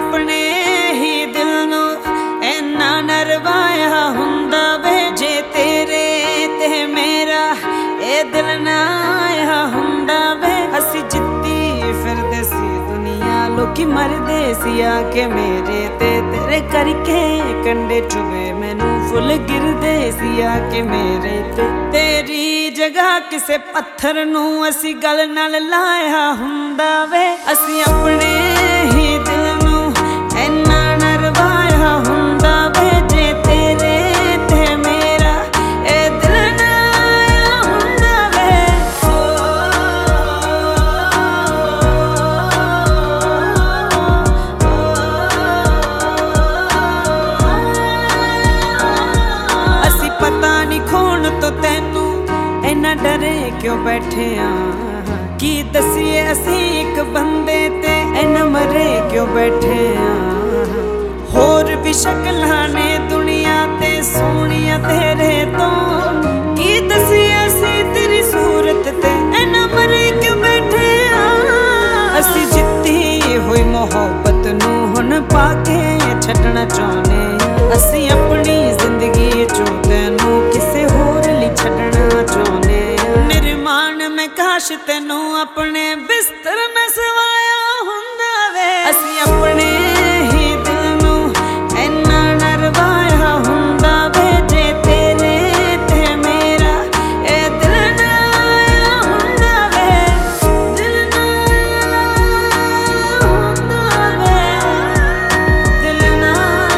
अपने ही दिल नू इन्ना नरवाया हुंदा वे जे तेरे ते मेरा ए दिल ना आया हुंदा वे। असी जिद्दी फिरदे सी दुनिया लोकी मरदे सी आके मेरे ते तेरे करके कंडे चुभे मैनू फुल गिरदे सी आके मेरे ते। तेरी जगह किसे पत्थर नू असी गल नाल लाया हुंदा वे। असी अपने ही दिल नू इन्ना नरवाया हुंदा वे जे तेरे ते मेरा ए दिल ना आया हुंदा वे। असी पता नहीं खोण तो तैनू इन्ना डरे क्यों बैठे आ की दसीए असी एक बंदे ते इन्ना मरे क्यों बैठे आ। होर भी शक्लां ने दुनिया ते सोहणियां तेरे तो की दसीए असी तेरी सूरत ते इन्ना मरे क्यों बैठे आ। असी जित्ती हुई मोहब्बत नू हुण पाके छड्डना चाहुंदे असी अपनी जिंदगी चों तैनू किसे होर लई छड्डना चाहुंदे। निर्माण में काश तैनू अपने बिस्तर में सवाया हुंदा वे। असी अपने ही दिल नू इन्ना नरवाया हुंदा वे जे तेरे ते मेरा ए दिल ना आया हुंदा वे। दिल ना हुंदा वे, दिल ना।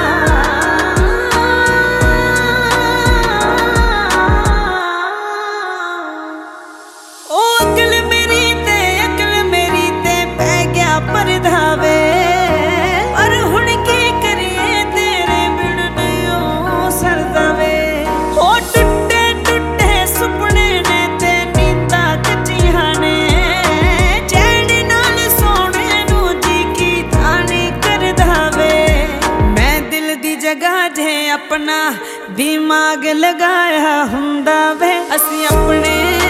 ओ अकल मेरी ते पै गया परधावे और हुण की करिए तेरे बिन नहीं सरदा वे। हो टुटे टुटे सुपने ने ते नींदा कच्चियां ने चैन नाल सोने नू जी की थानी करदा वे। मैं दिल दी जगह जे अपना दिमाग लगाया हुंदा वे। असी अपने